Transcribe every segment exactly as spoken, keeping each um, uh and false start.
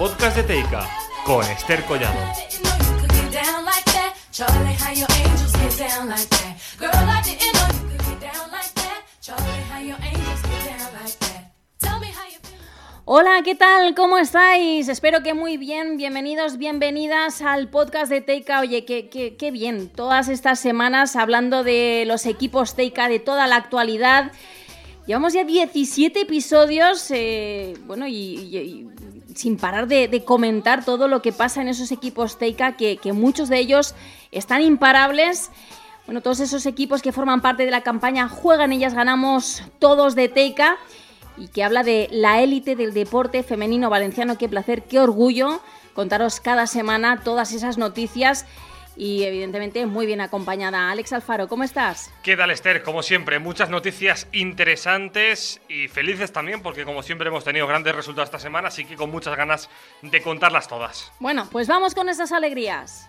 podcast de Teika con Esther Collado. Hola, ¿qué tal? ¿Cómo estáis? Espero que muy bien. Bienvenidos, bienvenidas al podcast de Teika. Oye, qué, qué, qué bien. Todas estas semanas hablando de los equipos Teika, de toda la actualidad. Llevamos ya diecisiete episodios, eh, bueno, y, y, y sin parar de, de comentar todo lo que pasa en esos equipos Teika, que, que muchos de ellos están imparables. Bueno, todos esos equipos que forman parte de la campaña Juegan Ellas Ganamos Todos de Teika, y que habla de la élite del deporte femenino valenciano. Qué placer, qué orgullo contaros cada semana todas esas noticias y evidentemente muy bien acompañada. Alex Alfaro, ¿cómo estás? ¿Qué tal, Esther? Como siempre, muchas noticias interesantes y felices también, porque como siempre hemos tenido grandes resultados esta semana, así que con muchas ganas de contarlas todas. Bueno, pues vamos con esas alegrías.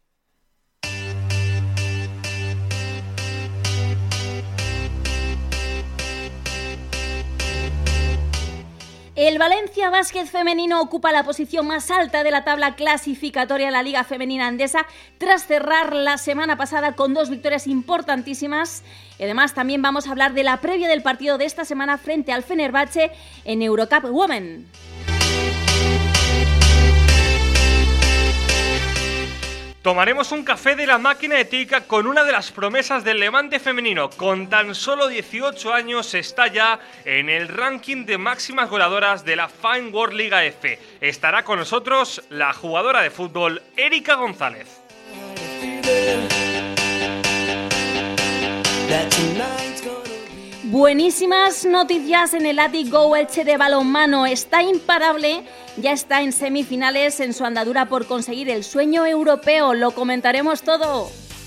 El Valencia Básquet femenino ocupa la posición más alta de la tabla clasificatoria de la Liga Femenina Endesa tras cerrar la semana pasada con dos victorias importantísimas. Y además también vamos a hablar de la previa del partido de esta semana frente al Fenerbahce en Eurocup Women. Tomaremos un café de la máquina de Teika con una de las promesas del Levante femenino. Con tan solo dieciocho años está ya en el ranking de máximas goleadoras de la Fine World Liga F. Estará con nosotros la jugadora de fútbol Erika González. Buenísimas noticias en el Athletic Go Elche de balonmano. Está imparable, ya está en semifinales en su andadura por conseguir el sueño europeo. Lo comentaremos todo.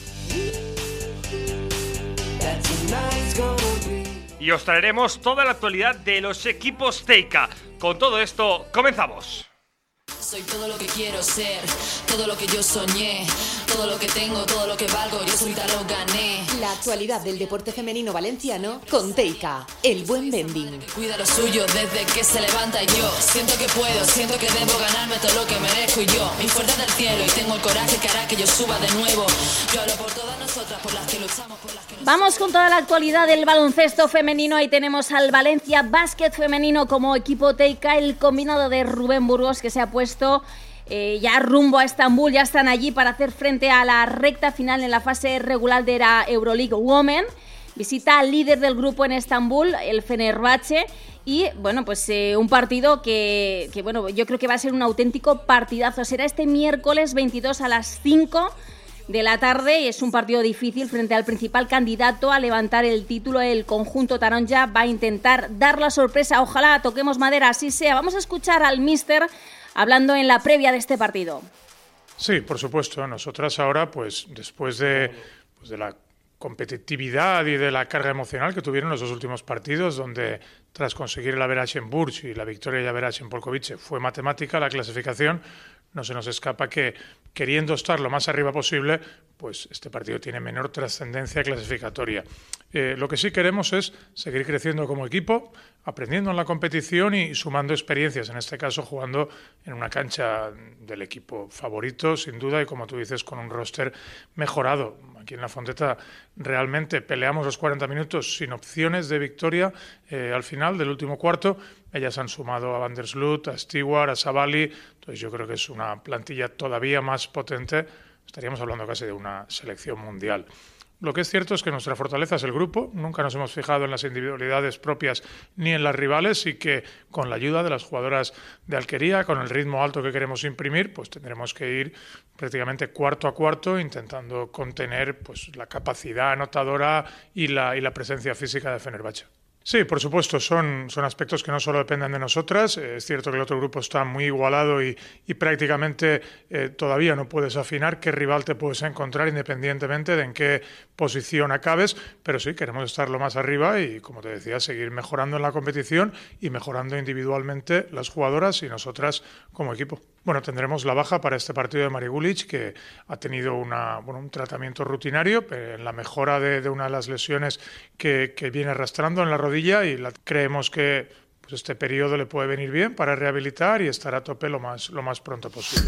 Y os traeremos toda la actualidad de los equipos Teika. Con todo esto, comenzamos. Soy todo lo que quiero ser, todo lo que yo soñé, todo lo que tengo, todo lo que valgo, yo solita lo gané. La actualidad del deporte femenino valenciano con Teika, el buen vending. Cuida lo suyo desde que se levanta y yo siento que puedo, siento que debo ganarme todo lo que merezco y yo, mi fuerza del cielo y tengo el coraje que hará que yo suba de nuevo. Yo hablo por todas nosotras, por las que luchamos, por las que nos... Vamos con toda la actualidad del baloncesto femenino. Ahí tenemos al Valencia Básquet femenino como equipo Teika, el combinado de Rubén Burgos que se ha puesto Eh, ya rumbo a Estambul, ya están allí para hacer frente a la recta final en la fase regular de la Euroleague Women. Visita al líder del grupo en Estambul, el Fenerbahce, y bueno, pues eh, un partido que, que bueno, yo creo que va a ser un auténtico partidazo. Será este miércoles veintidós a las cinco de la tarde y es un partido difícil frente al principal candidato a levantar el título. El conjunto taronja va a intentar dar la sorpresa. Ojalá toquemos madera, así sea. Vamos a escuchar al míster hablando en la previa de este partido. Sí, por supuesto. Nosotras ahora, pues después de, pues, de la competitividad y de la carga emocional que tuvieron los dos últimos partidos, donde tras conseguir el average en Burch y la victoria y average en Polkovice fue matemática la clasificación, no se nos escapa que, queriendo estar lo más arriba posible, pues este partido tiene menor trascendencia clasificatoria. Eh, lo que sí queremos es seguir creciendo como equipo, aprendiendo en la competición y sumando experiencias, en este caso jugando en una cancha del equipo favorito, sin duda, y como tú dices, con un roster mejorado. Aquí en La Fonteta realmente peleamos los cuarenta minutos sin opciones de victoria. Eh, al final del último cuarto, ellas han sumado a Van der Sloot, a Stewart, a Savali. Entonces yo creo que es una plantilla todavía más potente. Estaríamos hablando casi de una selección mundial. Lo que es cierto es que nuestra fortaleza es el grupo. Nunca nos hemos fijado en las individualidades propias ni en las rivales, y que con la ayuda de las jugadoras de Alquería, con el ritmo alto que queremos imprimir, pues tendremos que ir prácticamente cuarto a cuarto intentando contener pues la capacidad anotadora y la, y la presencia física de Fenerbahce. Sí, por supuesto, son, son aspectos que no solo dependen de nosotras. Es cierto que el otro grupo está muy igualado y, y prácticamente eh, todavía no puedes afinar qué rival te puedes encontrar independientemente de en qué posición acabes, pero sí, queremos estar lo más arriba y, como te decía, seguir mejorando en la competición y mejorando individualmente las jugadoras y nosotras como equipo. Bueno, tendremos la baja para este partido de Mari Gulic, que ha tenido una, bueno, un tratamiento rutinario en la mejora de, de una de las lesiones que, que viene arrastrando en la rodilla, y la, creemos que pues este periodo le puede venir bien para rehabilitar y estar a tope lo más, lo más pronto posible.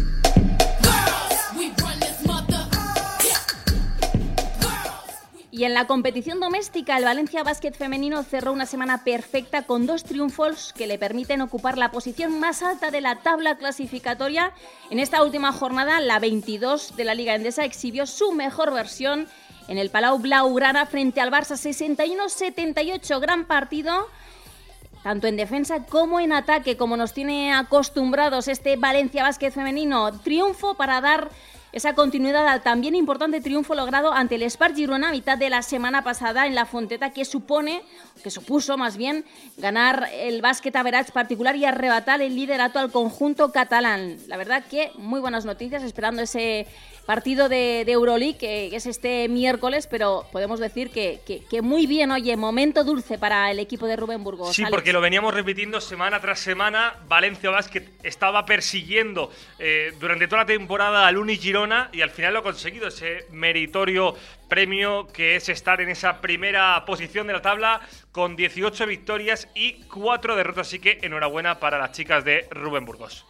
Y en la competición doméstica, el Valencia Basket femenino cerró una semana perfecta con dos triunfos que le permiten ocupar la posición más alta de la tabla clasificatoria. En esta última jornada, la veintidós de la Liga Endesa exhibió su mejor versión en el Palau Blaugrana frente al Barça, sesenta y uno a setenta y ocho. Gran partido, tanto en defensa como en ataque, como nos tiene acostumbrados este Valencia Basket femenino. Triunfo para dar esa continuidad al también importante triunfo logrado ante el Espart Girona a mitad de la semana pasada en la Fonteta, que supone, que supuso más bien, ganar el básquet average particular y arrebatar el liderato al conjunto catalán. La verdad que muy buenas noticias, esperando ese partido de, de Euroleague, que, que es este miércoles, pero podemos decir que, que, que muy bien, oye, momento dulce para el equipo de Rubén Burgos. Sí, Alex. Porque lo veníamos repitiendo semana tras semana. Valencia Basket estaba persiguiendo eh, durante toda la temporada al Uni Girona y al final lo ha conseguido, ese meritorio premio que es estar en esa primera posición de la tabla con dieciocho victorias y cuatro derrotas, así que enhorabuena para las chicas de Rubén Burgos.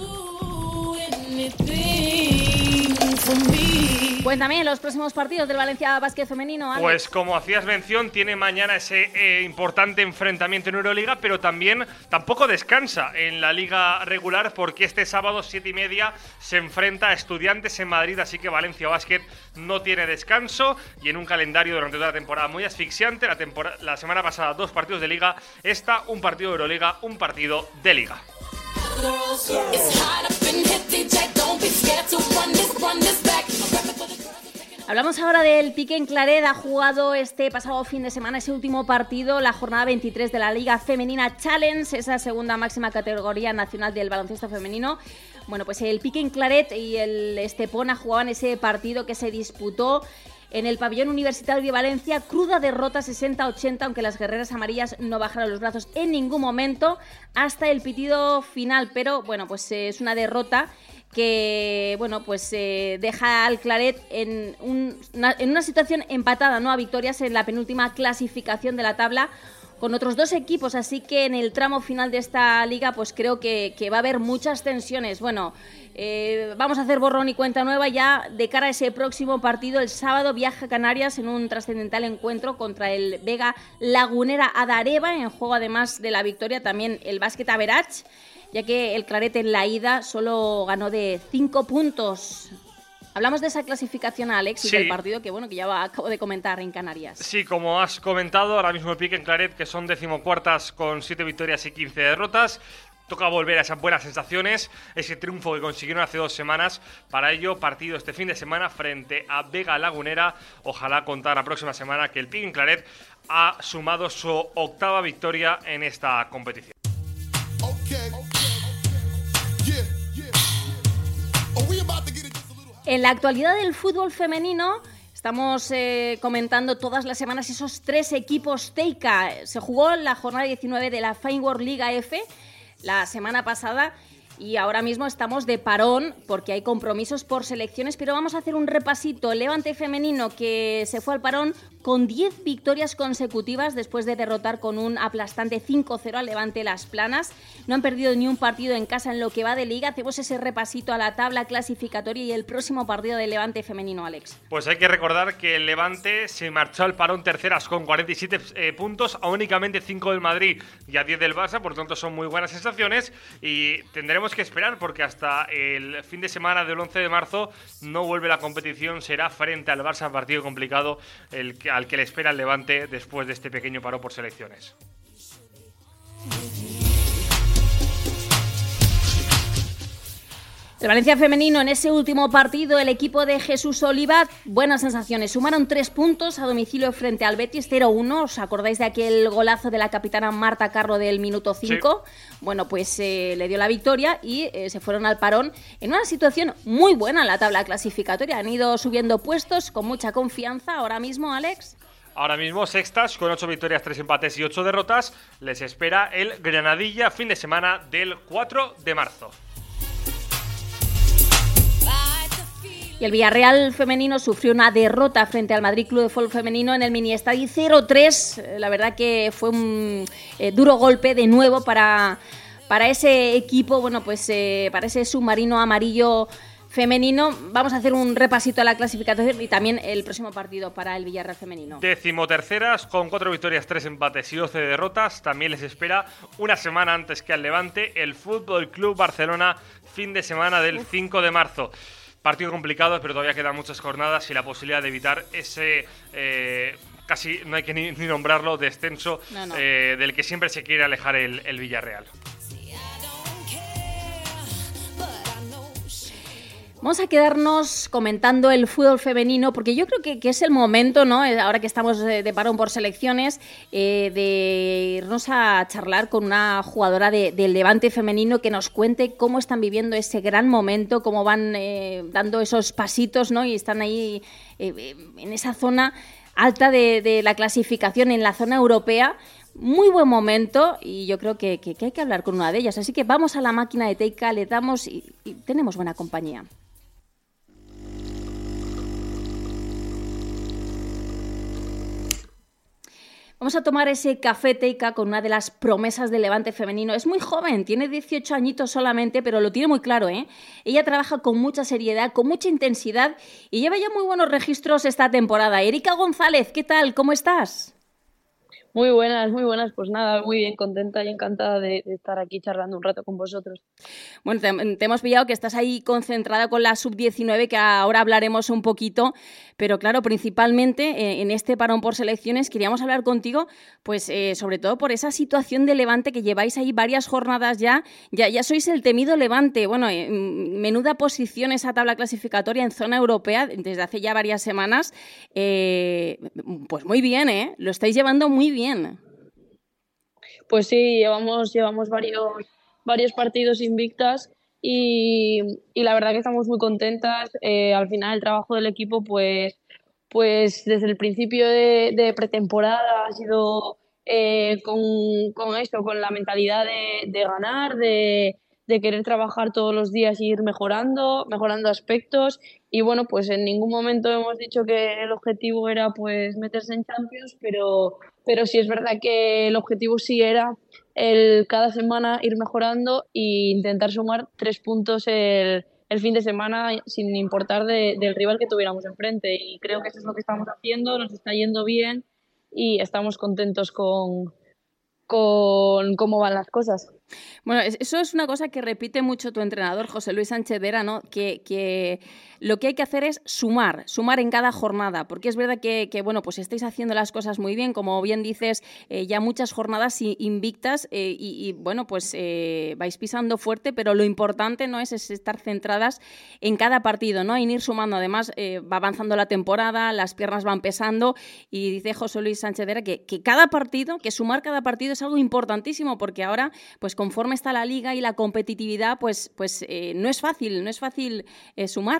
Cuéntame los próximos partidos del Valencia Basket femenino, Alex. Pues como hacías mención, tiene mañana ese eh, importante enfrentamiento en Euroliga, pero también tampoco descansa en la liga regular, porque este sábado siete y media se enfrenta a Estudiantes en Madrid, así que Valencia Basket no tiene descanso y en un calendario durante toda la temporada muy asfixiante. La, tempora- la semana pasada dos partidos de liga, esta un partido de Euroliga, un partido de liga. Hablamos ahora del Piquen Claret. Ha jugado este pasado fin de semana ese último partido, la jornada veintitrés de la Liga Femenina Challenge, esa segunda máxima categoría nacional del baloncesto femenino. Bueno, pues el Piquen Claret y el Estepona jugaban ese partido que se disputó en el pabellón universitario de Valencia. Cruda derrota sesenta a ochenta, aunque las guerreras amarillas no bajaron los brazos en ningún momento hasta el pitido final. Pero bueno, pues eh, es una derrota que bueno, pues eh, deja al Claret en, un, una, en una situación empatada, ¿no?, a victorias en la penúltima clasificación de la tabla, con otros dos equipos, así que en el tramo final de esta liga pues creo que, que va a haber muchas tensiones. Bueno, eh, vamos a hacer borrón y cuenta nueva ya de cara a ese próximo partido. El sábado viaja a Canarias en un trascendental encuentro contra el Vega Lagunera Adareva, en juego además de la victoria también el básquet average, ya que el Claret en la ida solo ganó de cinco puntos. Hablamos de esa clasificación, Alex, y sí, del partido que bueno que ya acabo de comentar en Canarias. Sí, como has comentado, ahora mismo el Piquen Claret, que son decimocuartas con siete victorias y quince derrotas. Toca volver a esas buenas sensaciones, ese triunfo que consiguieron hace dos semanas. Para ello, partido este fin de semana frente a Vega Lagunera. Ojalá contar la próxima semana que el Piquen Claret ha sumado su octava victoria en esta competición. Okay. Yeah, yeah. En la actualidad del fútbol femenino estamos eh, comentando todas las semanas esos tres equipos Teica. Se jugó la jornada diecinueve de la Fine World Liga F la semana pasada y ahora mismo estamos de parón porque hay compromisos por selecciones, pero vamos a hacer un repasito. El Levante femenino, que se fue al parón con diez victorias consecutivas después de derrotar con un aplastante cinco cero al Levante Las Planas. No han perdido ni un partido en casa en lo que va de liga. Hacemos ese repasito a la tabla clasificatoria y el próximo partido del Levante femenino, Alex. Pues hay que recordar que el Levante se marchó al parón terceras con cuarenta y siete eh, puntos, a únicamente cinco del Madrid y a diez del Barça, por lo tanto son muy buenas sensaciones y tendremos que esperar porque hasta el fin de semana del once de marzo no vuelve la competición. Será frente al Barça, partido complicado el que, al que le espera el Levante después de este pequeño paro por selecciones. El Valencia femenino, en ese último partido, el equipo de Jesús Oliva, buenas sensaciones. Sumaron tres puntos a domicilio frente al Betis, cero uno. ¿Os acordáis de aquel golazo de la capitana Marta Carro del minuto cinco? Sí. Bueno, pues eh, le dio la victoria y eh, se fueron al parón en una situación muy buena en la tabla clasificatoria. Han ido subiendo puestos con mucha confianza. Ahora mismo, Alex. Ahora mismo sextas con ocho victorias, tres empates y ocho derrotas. Les espera el Granadilla fin de semana del cuatro de marzo. Y el Villarreal femenino sufrió una derrota frente al Madrid Club de Fútbol Femenino en el miniestadio cero tres. La verdad que fue un eh, duro golpe de nuevo para, para ese equipo, bueno, pues eh, para ese submarino amarillo femenino. Vamos a hacer un repasito a la clasificación y también el próximo partido para el Villarreal femenino. Decimoterceras, con cuatro victorias, tres empates y doce derrotas. También les espera una semana antes que al Levante el Fútbol Club Barcelona, fin de semana del cinco de marzo. Partido complicado, pero todavía quedan muchas jornadas y la posibilidad de evitar ese, eh, casi no hay que ni, ni nombrarlo, descenso no, no. Eh, del que siempre se quiere alejar el, el Villarreal. Vamos a quedarnos comentando el fútbol femenino porque yo creo que, que es el momento, ¿no? Ahora que estamos de, de parón por selecciones, eh, de irnos a charlar con una jugadora de, del Levante femenino que nos cuente cómo están viviendo ese gran momento, cómo van eh, dando esos pasitos, ¿no? Y están ahí eh, en esa zona alta de, de la clasificación, en la zona europea. Muy buen momento y yo creo que, que, que hay que hablar con una de ellas. Así que vamos a la máquina de Teica, le damos y, y tenemos buena compañía. Vamos a tomar ese café Teica con una de las promesas del Levante femenino. Es muy joven, tiene dieciocho añitos solamente, pero lo tiene muy claro, ¿eh? Ella trabaja con mucha seriedad, con mucha intensidad y lleva ya muy buenos registros esta temporada. Erika González, ¿qué tal? ¿Cómo estás? Muy buenas, muy buenas. Pues nada, muy bien, contenta y encantada de, de estar aquí charlando un rato con vosotros. Bueno, te, te hemos pillado que estás ahí concentrada con la sub diecinueve, que ahora hablaremos un poquito, pero claro, principalmente eh, en este parón por selecciones queríamos hablar contigo, pues eh, sobre todo por esa situación de Levante que lleváis ahí varias jornadas ya, ya, ya sois el temido Levante. Bueno, eh, menuda posición esa tabla clasificatoria en zona europea desde hace ya varias semanas. Eh, pues muy bien, ¿eh? Lo estáis llevando muy bien. Pues sí, llevamos, llevamos varios, varios partidos invictas y, y la verdad que estamos muy contentas. Eh, al final el trabajo del equipo, pues, pues desde el principio de, de pretemporada ha sido eh, con, con esto, con la mentalidad de, de ganar, de, de querer trabajar todos los días y ir mejorando, mejorando aspectos. Y bueno, pues en ningún momento hemos dicho que el objetivo era pues meterse en Champions, pero, pero sí es verdad que el objetivo sí era el cada semana ir mejorando e intentar sumar tres puntos el, el fin de semana sin importar de, del rival que tuviéramos enfrente. Y creo que eso es lo que estamos haciendo, nos está yendo bien y estamos contentos con, con cómo van las cosas. Bueno, eso es una cosa que repite mucho tu entrenador, José Luis Sánchez Vera, ¿no? Que, que lo que hay que hacer es sumar, sumar en cada jornada, porque es verdad que, que bueno, pues estáis haciendo las cosas muy bien, como bien dices, eh, ya muchas jornadas invictas eh, y, y, bueno, pues eh, vais pisando fuerte, pero lo importante no es, es estar centradas en cada partido, ¿no? En ir sumando. Además, eh, va avanzando la temporada, las piernas van pesando y dice José Luis Sánchez Vera que, que cada partido, que sumar cada partido es algo importantísimo, porque ahora, pues conforme está la liga y la competitividad, pues, pues eh, no es fácil, no es fácil eh, sumar.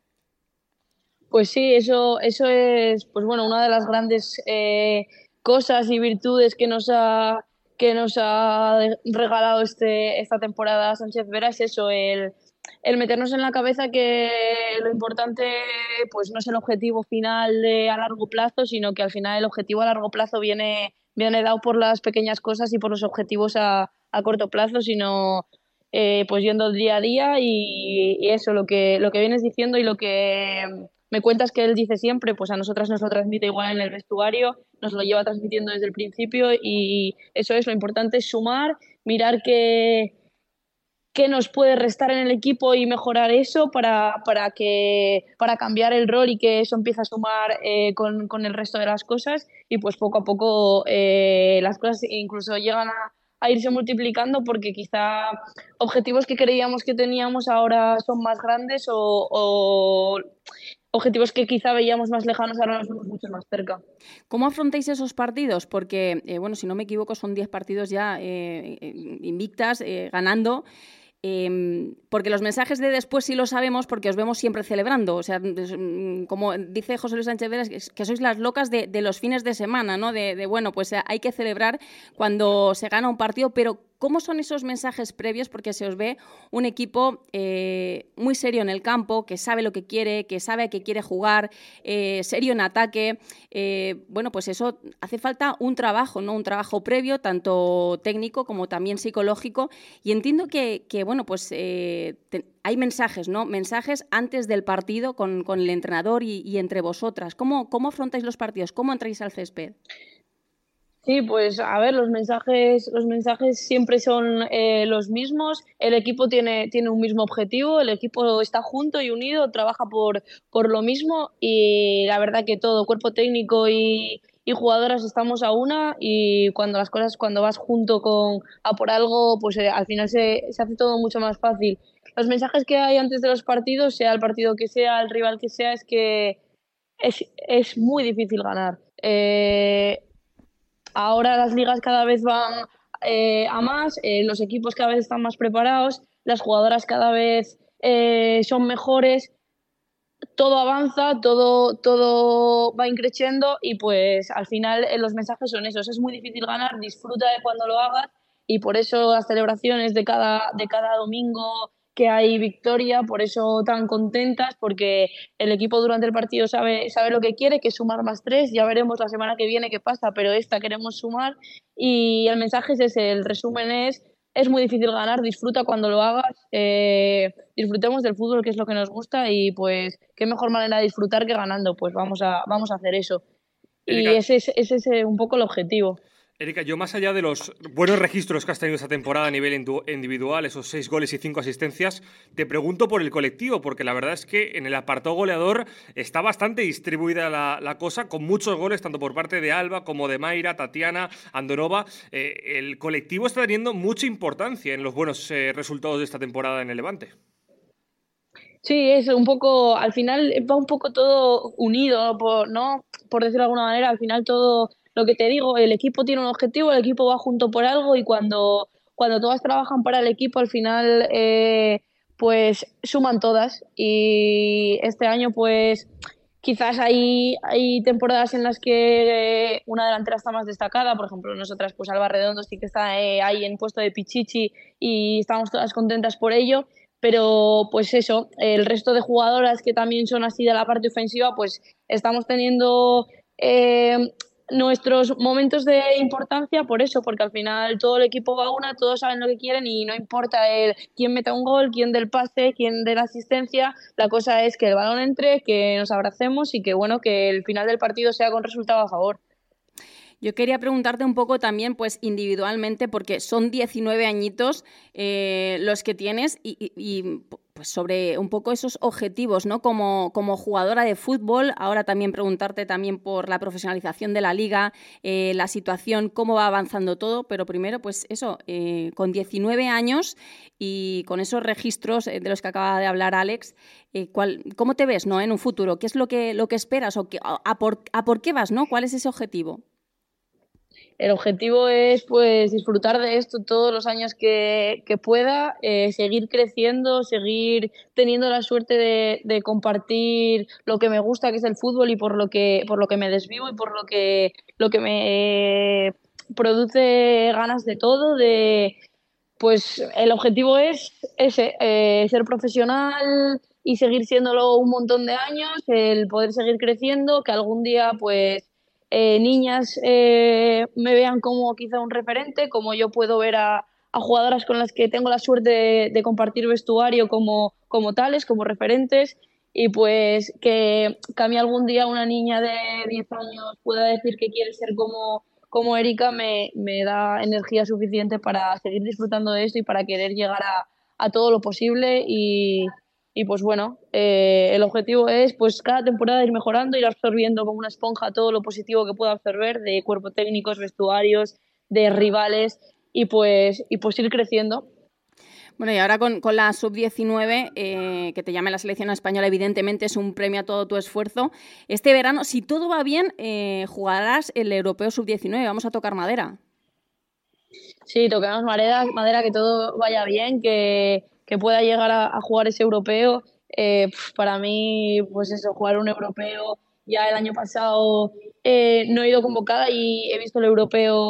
Pues sí, eso, eso es, pues bueno, una de las grandes eh, cosas y virtudes que nos ha que nos ha regalado este esta temporada Sánchez Vera, es eso, el, el meternos en la cabeza que lo importante pues no es el objetivo final de, a largo plazo, sino que al final el objetivo a largo plazo viene viene dado por las pequeñas cosas y por los objetivos a, a corto plazo, sino eh, pues yendo día a día y, y eso, lo que, lo que vienes diciendo y lo que me cuentas que él dice siempre, pues a nosotras nos lo transmite igual en el vestuario, nos lo lleva transmitiendo desde el principio y eso es, lo importante es sumar, mirar qué, qué nos puede restar en el equipo y mejorar eso para, para, que, para cambiar el rol y que eso empiece a sumar eh, con, con el resto de las cosas y pues poco a poco eh, las cosas incluso llegan a, a irse multiplicando porque quizá objetivos que creíamos que teníamos ahora son más grandes o, o objetivos que quizá veíamos más lejanos ahora nos vemos mucho más cerca. ¿Cómo afrontáis esos partidos? Porque, eh, bueno, si no me equivoco, son diez partidos ya eh, invictas, eh, ganando. Eh, porque los mensajes de después sí lo sabemos porque os vemos siempre celebrando, o sea, como dice José Luis Sánchez Vera, que sois las locas de, de los fines de semana, ¿no? De, de bueno, pues hay que celebrar cuando se gana un partido, pero ¿cómo son esos mensajes previos? Porque se os ve un equipo eh, muy serio en el campo, que sabe lo que quiere, que sabe a qué quiere jugar, eh, serio en ataque. Eh, bueno, pues eso hace falta un trabajo, ¿no? Un trabajo previo, tanto técnico como también psicológico. Y entiendo que, que bueno, pues eh, te, hay mensajes, ¿no? Mensajes antes del partido con, con el entrenador y, y entre vosotras. ¿Cómo, cómo afrontáis los partidos? ¿Cómo entráis al césped? Sí, pues a ver, los mensajes, los mensajes siempre son eh, los mismos. El equipo tiene, tiene un mismo objetivo, el equipo está junto y unido, trabaja por, por lo mismo y la verdad que todo, cuerpo técnico y, y jugadoras estamos a una y cuando las cosas, cuando vas junto con a por algo, pues eh, al final se, se hace todo mucho más fácil. Los mensajes que hay antes de los partidos, sea el partido que sea, el rival que sea, es que es, es muy difícil ganar. Eh, Ahora las ligas cada vez van eh, a más, eh, los equipos cada vez están más preparados, las jugadoras cada vez eh, son mejores, todo avanza, todo, todo va increciendo y pues al final eh, los mensajes son esos. Es muy difícil ganar, disfruta de cuando lo hagas y por eso las celebraciones de cada, de cada domingo que hay victoria, por eso tan contentas, porque el equipo durante el partido sabe, sabe lo que quiere, que es sumar más tres, ya veremos la semana que viene qué pasa, pero esta queremos sumar y el mensaje es ese, el resumen es, es muy difícil ganar, disfruta cuando lo hagas, eh, disfrutemos del fútbol, que es lo que nos gusta y pues qué mejor manera de disfrutar que ganando, pues vamos a, vamos a hacer eso. Erika, y ese es, ese es un poco el objetivo. Erika, yo más allá de los buenos registros que has tenido esta temporada a nivel individual, esos seis goles y cinco asistencias, te pregunto por el colectivo, porque la verdad es que en el apartado goleador está bastante distribuida la, la cosa, con muchos goles, tanto por parte de Alba como de Mayra, Tatiana, Andonova. Eh, el colectivo está teniendo mucha importancia en los buenos eh, resultados de esta temporada en el Levante. Sí, es un poco, al final va un poco todo unido, por, ¿no? Por decirlo de alguna manera, al final todo, lo que te digo, el equipo tiene un objetivo, el equipo va junto por algo y cuando, cuando todas trabajan para el equipo, al final eh, pues suman todas y este año pues quizás hay, hay temporadas en las que eh, una delantera está más destacada, por ejemplo nosotras pues Alba Redondo sí que está eh, ahí en puesto de Pichichi y estamos todas contentas por ello. Pero pues eso, el resto de jugadoras que también son así de la parte ofensiva, pues estamos teniendo eh, nuestros momentos de importancia por eso, porque al final todo el equipo va a una, todos saben lo que quieren y no importa el quién meta un gol, quién del pase, quién de la asistencia, la cosa es que el balón entre, que nos abracemos y que bueno, que el final del partido sea con resultado a favor. Yo quería preguntarte un poco también, pues individualmente, porque son diecinueve añitos eh, los que tienes y, y, y pues sobre un poco esos objetivos, ¿no? Como, como jugadora de fútbol, ahora también preguntarte también por la profesionalización de la liga, eh, la situación, cómo va avanzando todo, pero primero, pues eso, eh, con diecinueve años y con esos registros de los que acaba de hablar Alex, eh, ¿cuál, ¿cómo te ves, ¿no? En un futuro? ¿Qué es lo que, lo que esperas o qué, a, a, por, a por qué vas, ¿no? ¿Cuál es ese objetivo? El objetivo es pues disfrutar de esto todos los años que, que pueda, eh, seguir creciendo, seguir teniendo la suerte de, de compartir lo que me gusta, que es el fútbol, y por lo que, por lo que me desvivo y por lo que, lo que me eh, produce ganas de todo. De, pues el objetivo es ese, eh, ser profesional y seguir siéndolo un montón de años, el poder seguir creciendo, que algún día pues Eh, niñas eh, me vean como quizá un referente, como yo puedo ver a, a jugadoras con las que tengo la suerte de, de compartir vestuario como, como tales, como referentes, y pues que, que a mí algún día una niña de diez años pueda decir que quiere ser como, como Erika me, me da energía suficiente para seguir disfrutando de esto y para querer llegar a, a todo lo posible y... Y pues bueno, eh, el objetivo es pues cada temporada ir mejorando, ir absorbiendo como una esponja todo lo positivo que pueda absorber de cuerpo técnicos, vestuarios, de rivales y pues, y pues ir creciendo. Bueno, y ahora con, con la sub diecinueve, eh, que te llame la selección española, evidentemente es un premio a todo tu esfuerzo. Este verano, si todo va bien, eh, jugarás el Europeo sub diecinueve, vamos a tocar madera. Sí, tocamos madera, madera, que todo vaya bien, que... que pueda llegar a, a jugar ese europeo. Eh, para mí, pues eso, jugar un europeo, ya el año pasado eh, no he ido convocada y he visto el europeo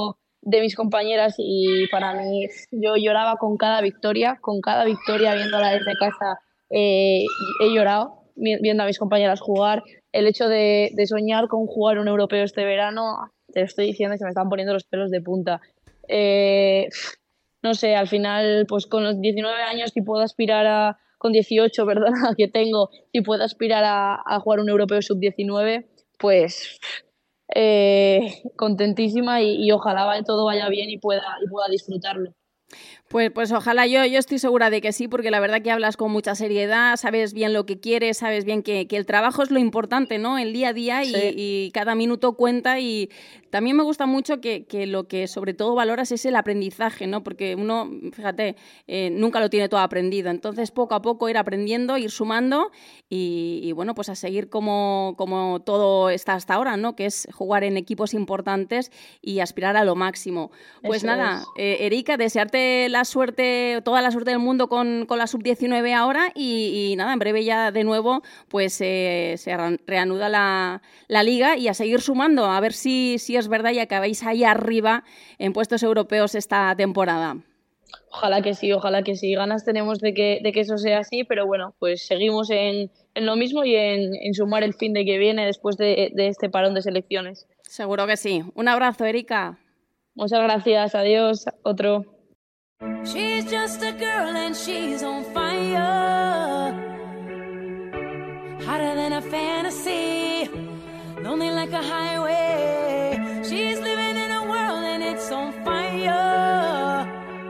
de mis compañeras y para mí yo lloraba con cada victoria, con cada victoria viéndola desde casa, eh, he llorado viendo a mis compañeras jugar. El hecho de, de soñar con jugar un europeo este verano, te lo estoy diciendo y se me están poniendo los pelos de punta. Eh, no sé, al final pues con los diecinueve años si puedo aspirar a, con dieciocho, perdona, que tengo, si puedo aspirar a, a jugar un europeo sub diecinueve, pues eh, contentísima y, y ojalá todo vaya bien y pueda, y pueda disfrutarlo. Pues, pues ojalá, yo, yo estoy segura de que sí, porque la verdad que hablas con mucha seriedad, sabes bien lo que quieres, sabes bien que, que el trabajo es lo importante, ¿no? El día a día y, sí. y cada minuto cuenta, y también me gusta mucho que, que lo que sobre todo valoras es el aprendizaje, ¿no? Porque uno, fíjate, eh, nunca lo tiene todo aprendido, entonces poco a poco ir aprendiendo, ir sumando y, y bueno, pues a seguir como, como todo está hasta ahora, ¿no? Que es jugar en equipos importantes y aspirar a lo máximo. Pues Eso nada, es. eh, Erika, desearte la suerte, toda la suerte del mundo con, con la sub diecinueve ahora y, y nada, en breve ya de nuevo pues eh, se reanuda la, la liga y a seguir sumando, a ver si, si es verdad y acabáis ahí arriba en puestos europeos esta temporada. Ojalá que sí, ojalá que sí. Ganas tenemos de que, de que eso sea así, pero bueno, pues seguimos en, en lo mismo y en, en sumar el fin de que viene después de, de este parón de selecciones. Seguro que sí. Un abrazo, Erika. Muchas gracias, adiós, otro. She's just a girl and she's on fire, hotter than a fantasy, lonely like a highway. She's living in a world and it's on fire.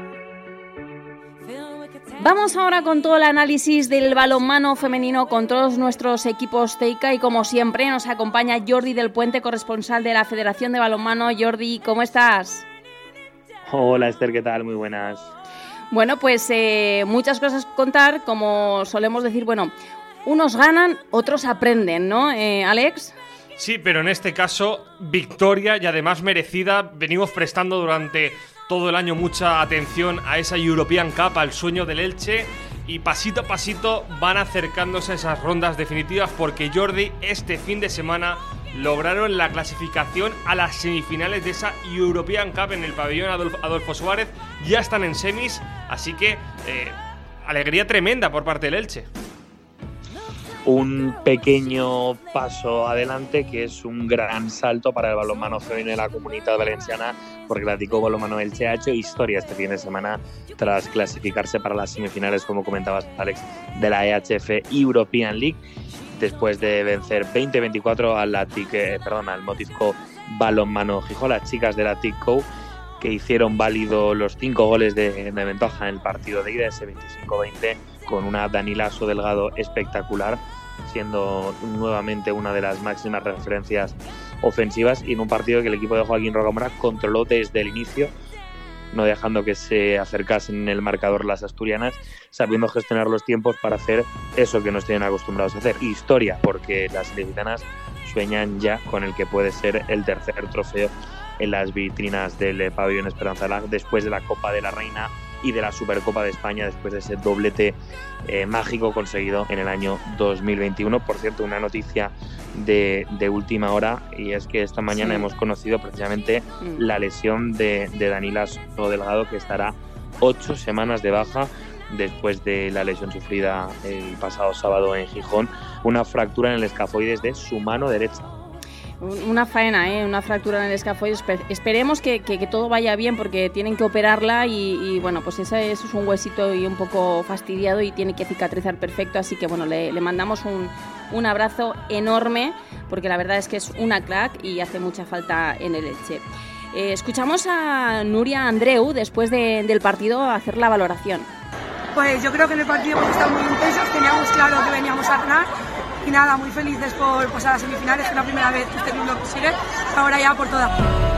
Vamos ahora con todo el análisis del balonmano femenino con todos nuestros equipos Teica y como siempre nos acompaña Jordi del Puente, corresponsal de la Federación de Balonmano. Jordi, ¿cómo estás? Hola Esther, ¿qué tal? Muy buenas. Bueno, pues eh, muchas cosas que contar, como solemos decir, bueno, unos ganan, otros aprenden, ¿no, eh, Alex? Sí, pero en este caso, victoria y además merecida. Venimos prestando durante todo el año mucha atención a esa European Cup, al sueño del Elche, y pasito a pasito van acercándose a esas rondas definitivas porque Jordi, este fin de semana lograron la clasificación a las semifinales de esa European Cup en el pabellón Adolfo, Adolfo Suárez. Ya están en semis, así que eh, alegría tremenda por parte del Elche. Un pequeño paso adelante que es un gran salto para el balonmano femenino de la Comunitat Valenciana, porque el Athletic Balonmano Elche ha hecho historia este fin de semana tras clasificarse para las semifinales, como comentabas, Alex, de la E H F European League, después de vencer veinte veinticuatro al Athletic, eh, perdón, al Motivco Balonmano Gijón, las chicas del Athletic, que hicieron válido los cinco goles de, de ventaja en el partido de ida, ese veinticinco veinte, con una Dani Lasso Delgado espectacular, siendo nuevamente una de las máximas referencias ofensivas, y en un partido que el equipo de Joaquín Rocamora controló desde el inicio, no dejando que se acercasen en el marcador las asturianas, sabiendo gestionar los tiempos para hacer eso que nos tienen acostumbrados a hacer, historia, porque las ilicitanas sueñan ya con el que puede ser el tercer trofeo en las vitrinas del pabellón Esperanza Lag, después de la Copa de la Reina y de la Supercopa de España, después de ese doblete eh, mágico conseguido en el año dos mil veintiuno. Por cierto, una noticia de, de última hora, y es que esta mañana sí. hemos conocido precisamente mm. la lesión de, de Dani Lasso Delgado, que estará ocho semanas de baja después de la lesión sufrida el pasado sábado en Gijón, una fractura en el escafoides de su mano derecha. Una faena, ¿eh? Una fractura en el escafoides. Esperemos que, que, que todo vaya bien, porque tienen que operarla y, y bueno, pues ese, eso es un huesito y un poco fastidiado y tiene que cicatrizar perfecto, así que bueno, le, le mandamos un, un abrazo enorme, porque la verdad es que es una crack y hace mucha falta en el Elche. Eh, escuchamos a Nuria Andreu después de, del partido hacer la valoración. Pues yo creo que en el partido hemos estado muy intensos, teníamos claro que veníamos a ganar. Y nada, muy felices por pasar a las semifinales, que es la primera vez que este club lo consigue, ahora ya por todas.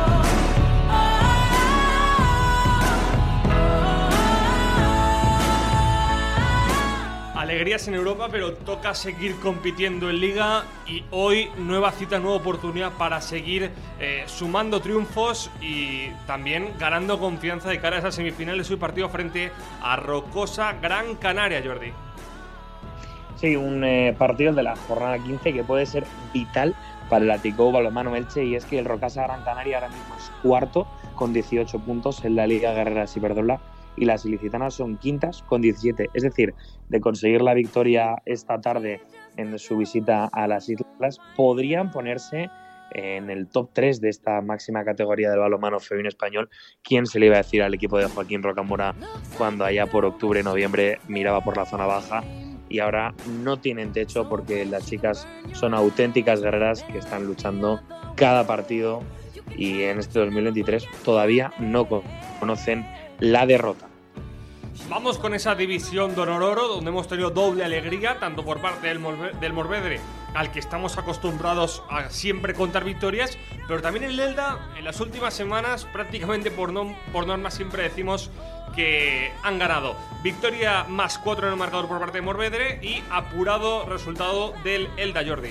Alegrías en Europa, pero toca seguir compitiendo en Liga, y hoy nueva cita, nueva oportunidad para seguir eh, sumando triunfos y también ganando confianza de cara a esas semifinales. Hoy partido frente a Rocosa Gran Canaria, Jordi. Sí, un eh, partido de la jornada quince que puede ser vital para el Athletic Balonmano Elche, y es que el Rocasa Gran Canaria ahora mismo es cuarto con dieciocho puntos en la Liga Guerreras Iberdrola y las ilicitanas son quintas con diecisiete. Es decir, de conseguir la victoria esta tarde en su visita a las islas, podrían ponerse en el top tres de esta máxima categoría del balonmano femenino español. ¿Quién se le iba a decir al equipo de Joaquín Rocamora cuando allá por octubre, noviembre miraba por la zona baja? Y ahora no tienen techo porque las chicas son auténticas guerreras que están luchando cada partido y en este dos mil veintitrés todavía no conocen la derrota. Vamos con esa división de Honororo, donde hemos tenido doble alegría, tanto por parte del, Morve- del Morvedre, al que estamos acostumbrados a siempre contar victorias, pero también en Elda, en las últimas semanas, prácticamente por, no, por norma, siempre decimos que han ganado. Victoria más cuatro en el marcador por parte de Morvedre y apurado resultado del Elda, Jordi.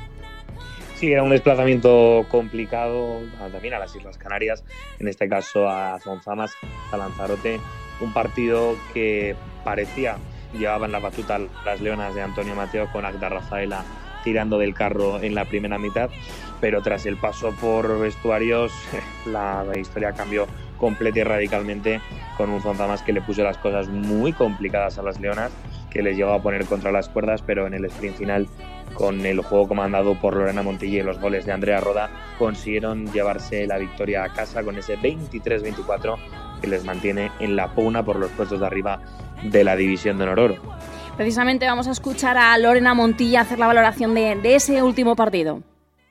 Sí, era un desplazamiento complicado también a las Islas Canarias, en este caso a Zonzamas, a Lanzarote. Un partido que parecía llevaban la batuta las leonas de Antonio Mateo con Agda Rafaela tirando del carro en la primera mitad, pero tras el paso por vestuarios la historia cambió completa y radicalmente con un Zonzamas que le puso las cosas muy complicadas a las leonas, que les llegó a poner contra las cuerdas, pero en el sprint final, con el juego comandado por Lorena Montilla y los goles de Andrea Roda, consiguieron llevarse la victoria a casa con ese veintitrés veinticuatro que les mantiene en la pugna por los puestos de arriba de la división de Honororo. Precisamente vamos a escuchar a Lorena Montilla hacer la valoración de, de ese último partido.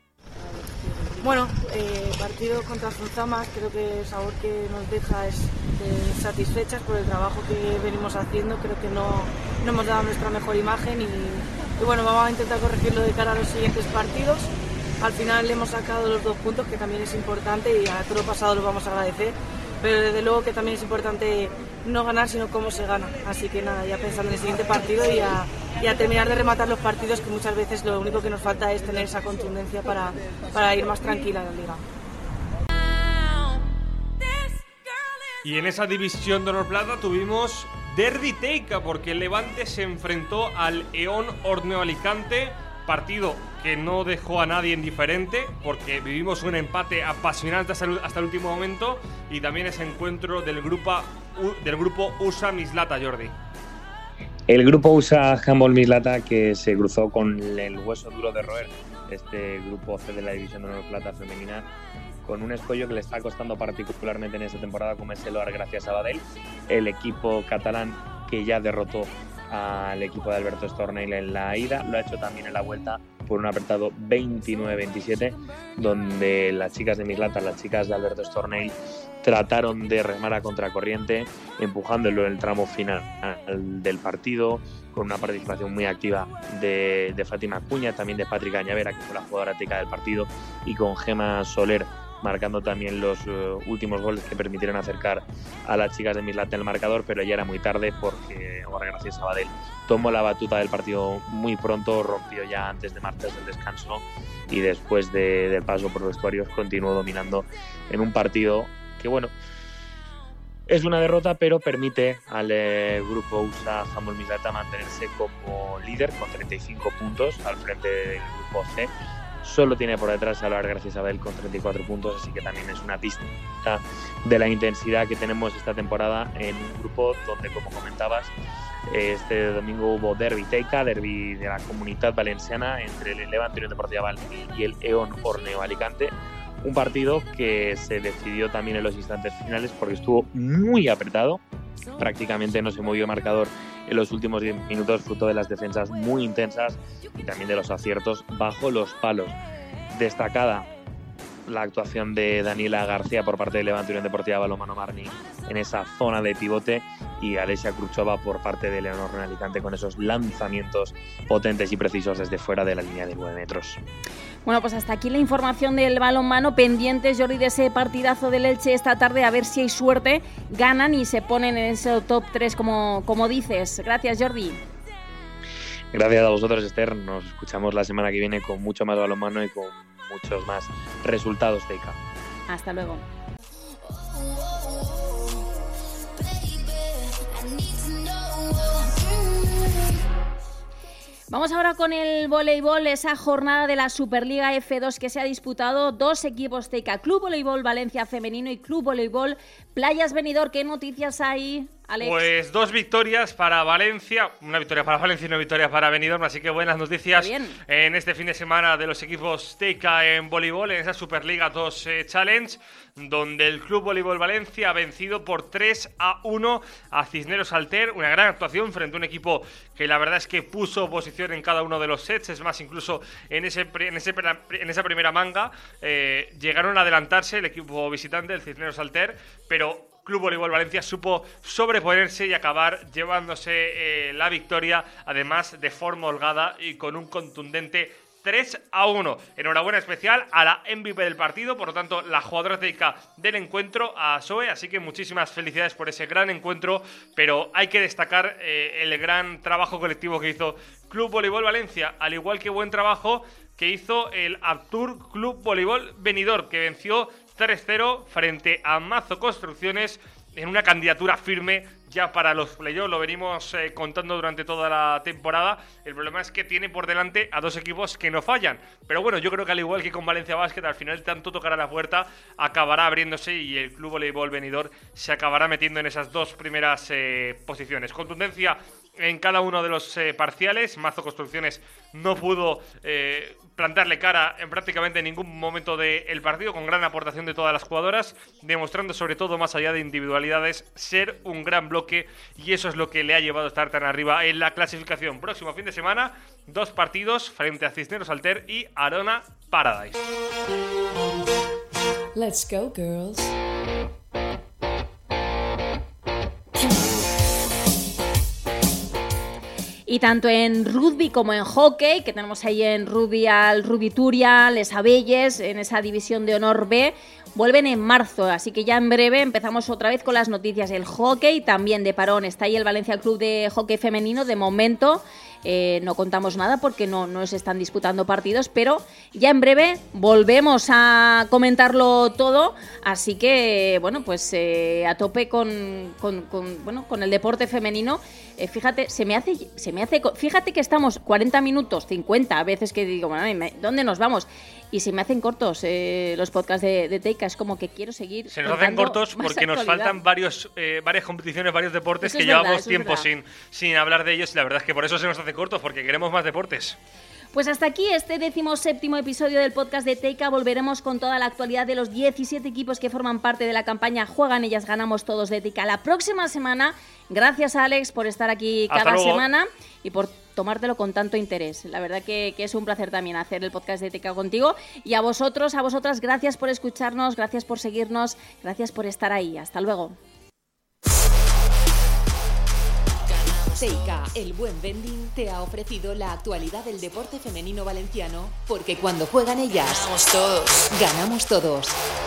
Bueno, eh, partido contra Zonzamas, creo que el sabor que nos deja es eh, satisfechas por el trabajo que venimos haciendo. Creo que no, no hemos dado nuestra mejor imagen y, y bueno, vamos a intentar corregirlo de cara a los siguientes partidos. Al final hemos sacado los dos puntos, que también es importante, y a todo lo pasado lo vamos a agradecer, pero desde luego que también es importante no ganar, sino cómo se gana. Así que nada, ya pensando en el siguiente partido y a, y a terminar de rematar los partidos, que muchas veces lo único que nos falta es tener esa contundencia para, para ir más tranquila en la liga. Y en esa división de Honor Plata tuvimos Derbi Teica, porque el Levante se enfrentó al E O N Horneo Alicante, partido que no dejó a nadie indiferente, porque vivimos un empate apasionante hasta el, hasta el último momento, y también ese encuentro del grupo, del grupo U S A Mislata, Jordi. El grupo U S A Handball Mislata, que se cruzó con el hueso duro de roer, este grupo C de la división de Honor Plata femenina, con un escollo que le está costando particularmente en esta temporada, como es el Oar Gracia Sabadell, el equipo catalán que ya derrotó al equipo de Alberto Estornell en la ida, lo ha hecho también en la vuelta por un apretado veintinueve veintisiete, donde las chicas de Mislata, las chicas de Alberto Estornell, trataron de remar a contracorriente, empujándolo en el tramo final del partido, con una participación muy activa de, de Fátima Acuña, también de Patrick Añavera, que fue la jugadora tica del partido, y con Gema Soler marcando también los uh, últimos goles que permitieron acercar a las chicas de Mislata en el marcador, pero ya era muy tarde porque Oar Gracia Sabadell tomó la batuta del partido muy pronto, rompió ya antes de marcharse del descanso y después de, del paso por los vestuarios continuó dominando en un partido que, bueno, es una derrota, pero permite al eh, grupo U S A Handball Mislata mantenerse como líder con treinta y cinco puntos al frente del grupo C. Solo tiene por detrás a Oar Gracia Sabadell con treinta y cuatro puntos, así que también es una pista de la intensidad que tenemos esta temporada en un grupo donde, como comentabas, este domingo hubo Derbi Teica, derbi de la Comunitat Valenciana entre el Levante Unión Deportiva Balbi y el E O N Horneo Alicante. Un partido que se decidió también en los instantes finales porque estuvo muy apretado, prácticamente no se movió el marcador en los últimos diez minutos, fruto de las defensas muy intensas y también de los aciertos bajo los palos. Destacada la actuación de Daniela García por parte de Levante Unión Deportiva Balonmano Marni en esa zona de pivote, y Alessia Kruchova por parte de Leonor en Alicante con esos lanzamientos potentes y precisos desde fuera de la línea de nueve metros. Bueno, pues hasta aquí la información del balonmano. Pendientes, Jordi, de ese partidazo del Elche esta tarde, a ver si hay suerte, ganan y se ponen en ese top tres como, como dices. Gracias, Jordi. Gracias a vosotros, Esther. Nos escuchamos la semana que viene con mucho más balonmano y con muchos más resultados de I C A. Hasta luego. Vamos ahora con el voleibol, esa jornada de la Superliga F dos que se ha disputado. Dos equipos Teica, Club Voleibol Valencia Femenino y Club Voleibol Playas Benidorm. ¿Qué noticias hay, Alex? Pues dos victorias para Valencia, una victoria para Valencia y una victoria para Benidorm, así que buenas noticias en este fin de semana de los equipos Teica en voleibol, en esa Superliga dos eh, Challenge, donde el Club Voleibol Valencia ha vencido por tres a uno a Cisneros Alter, una gran actuación frente a un equipo que la verdad es que puso posición en cada uno de los sets, es más, incluso en, ese, en, ese, en esa primera manga eh, llegaron a adelantarse el equipo visitante, el Cisneros Alter, pero Club Voleibol Valencia supo sobreponerse y acabar llevándose eh, la victoria, además de forma holgada y con un contundente tres a uno. Enhorabuena especial a la M V P del partido, por lo tanto la jugadora teica del encuentro, a Zoe, así que muchísimas felicidades por ese gran encuentro, pero hay que destacar eh, el gran trabajo colectivo que hizo Club Voleibol Valencia, al igual que buen trabajo que hizo el Aptur Club Voleibol Benidorm, que venció tres cero frente a Mazo Construcciones en una candidatura firme ya para los playoffs. Lo venimos eh, contando durante toda la temporada. El problema es que tiene por delante a dos equipos que no fallan. Pero bueno, yo creo que al igual que con Valencia Basket, al final tanto tocará la puerta, acabará abriéndose y el Club Voleibol Benidorm se acabará metiendo en esas dos primeras eh, posiciones. Contundencia en cada uno de los eh, parciales. Mazo Construcciones no pudo eh, plantarle cara en prácticamente ningún momento del partido, con gran aportación de todas las jugadoras, demostrando sobre todo, más allá de individualidades, ser un gran bloque, y eso es lo que le ha llevado a estar tan arriba en la clasificación. Próximo fin de semana, dos partidos frente a Cisneros Alter y Arona Paradise. Let's go, girls. Y tanto en rugby como en hockey, que tenemos ahí en rugby al Rugby Turia, Les Abelles, en esa división de honor B, vuelven en marzo, así que ya en breve empezamos otra vez con las noticias. El hockey también de parón, está ahí el Valencia Club de Hockey Femenino, de momento eh, no contamos nada porque no, no se están disputando partidos, pero ya en breve volvemos a comentarlo todo, así que bueno, pues eh, a tope con, con, con, bueno, con el deporte femenino. Eh, fíjate, se me hace, se me hace, fíjate que estamos cuarenta minutos, cincuenta, a veces que digo, bueno, ¿dónde nos vamos? Y se me hacen cortos eh, los podcasts de, de Teica, es como que quiero seguir. Se nos hacen cortos porque nos faltan varios, eh, varias competiciones, varios deportes que llevamos tiempo sin, sin hablar de ellos, y la verdad es que por eso se nos hace cortos, porque queremos más deportes. Pues hasta aquí este decimoséptimo episodio del podcast de Teica. Volveremos con toda la actualidad de los diecisiete equipos que forman parte de la campaña Juegan Ellas, Ganamos Todos de Teica la próxima semana. Gracias, Alex, por estar aquí cada semana y por tomártelo con tanto interés. La verdad que, que es un placer también hacer el podcast de Teica contigo. Y a vosotros, a vosotras, gracias por escucharnos, gracias por seguirnos, gracias por estar ahí. Hasta luego. Teica, el buen vending, te ha ofrecido la actualidad del deporte femenino valenciano, porque cuando juegan ellas, ganamos todos. Ganamos todos.